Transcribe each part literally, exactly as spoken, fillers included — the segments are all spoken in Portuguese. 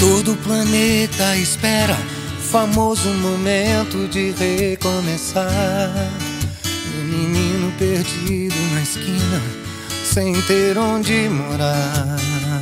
Todo o planeta espera o famoso momento de recomeçar. E um menino perdido na esquina, sem ter onde morar.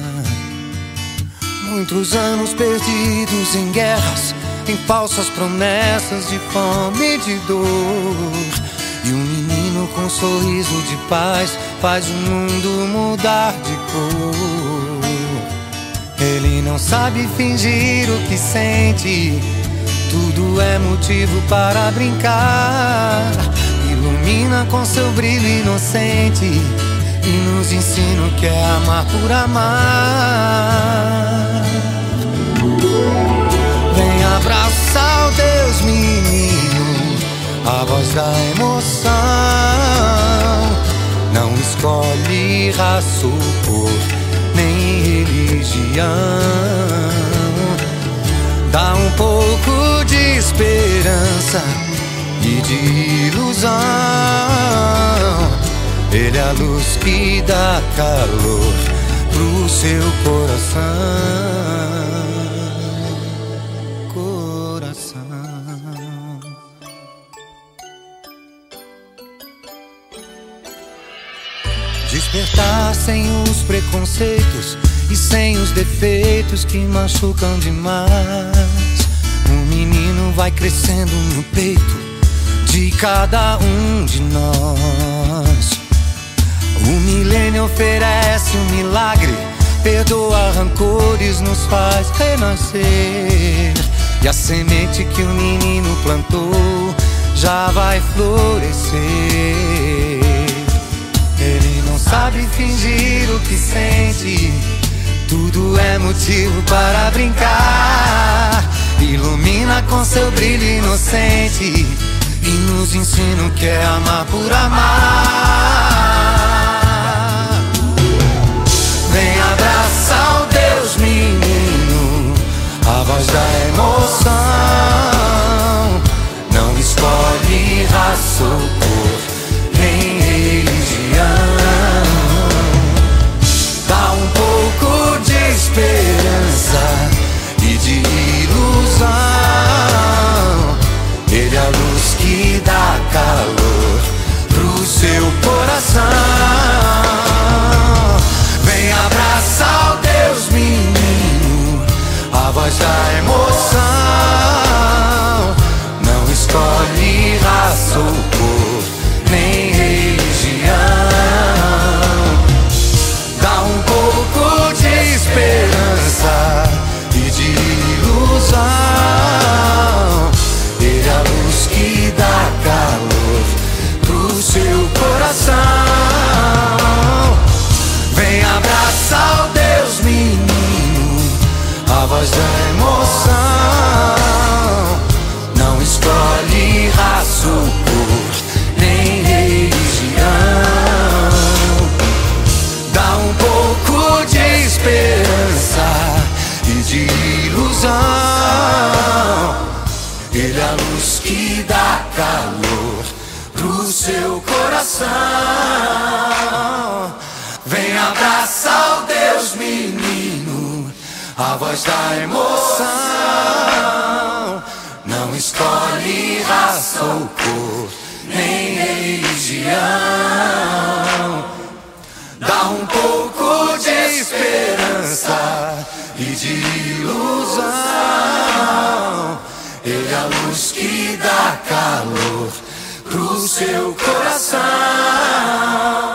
Muitos anos perdidos em guerras, em falsas promessas de fome e de dor. E um menino com um sorriso de paz faz o mundo mudar de cor. Ele não sabe fingir o que sente, tudo é motivo para brincar. Ilumina com seu brilho inocente e nos ensina o que é amar por amar. Vem abraçar o Deus menino, a voz da emoção. Não escolhe raça ou cor, nem religião. Dá um pouco de esperança e de ilusão. Ele é a luz que dá calor pro seu coração. Despertar sem os preconceitos e sem os defeitos que machucam demais. Um menino vai crescendo no peito de cada um de nós. O milênio oferece um milagre, perdoa rancores, nos faz renascer. E a semente que o menino plantou já vai florescer. Ele não sabe fingir o que sente, tudo é motivo para brincar. Ilumina com seu brilho inocente e nos ensina o que é amar por amar. Vem abraçar o Deus menino, a voz da emoção. Não escolhe raça ou cor, nem religião. Dá um pouco de esperança e de ilusão. Ele é a luz que dá calor pro seu coração. Vem abraçar o Deus menino, a voz da emoção. Não escolhe raça ou cor, nem religião. Dá um pouco de esperança e de ilusão. Ele é a luz que dá calor pro seu coração. Vem abraçar o Deus menino, a voz da emoção. Não escolhe raça ou cor, nem religião. Dá um pouco de esperança e de ilusão. Ele é a luz que dá calor pro seu coração. Vem abraçar o Deus menino, a voz da emoção. Não escolhe raça ou cor, nem religião. Dá um pouco de esperança e de ilusão. Ele é a luz que dá calor pro seu coração.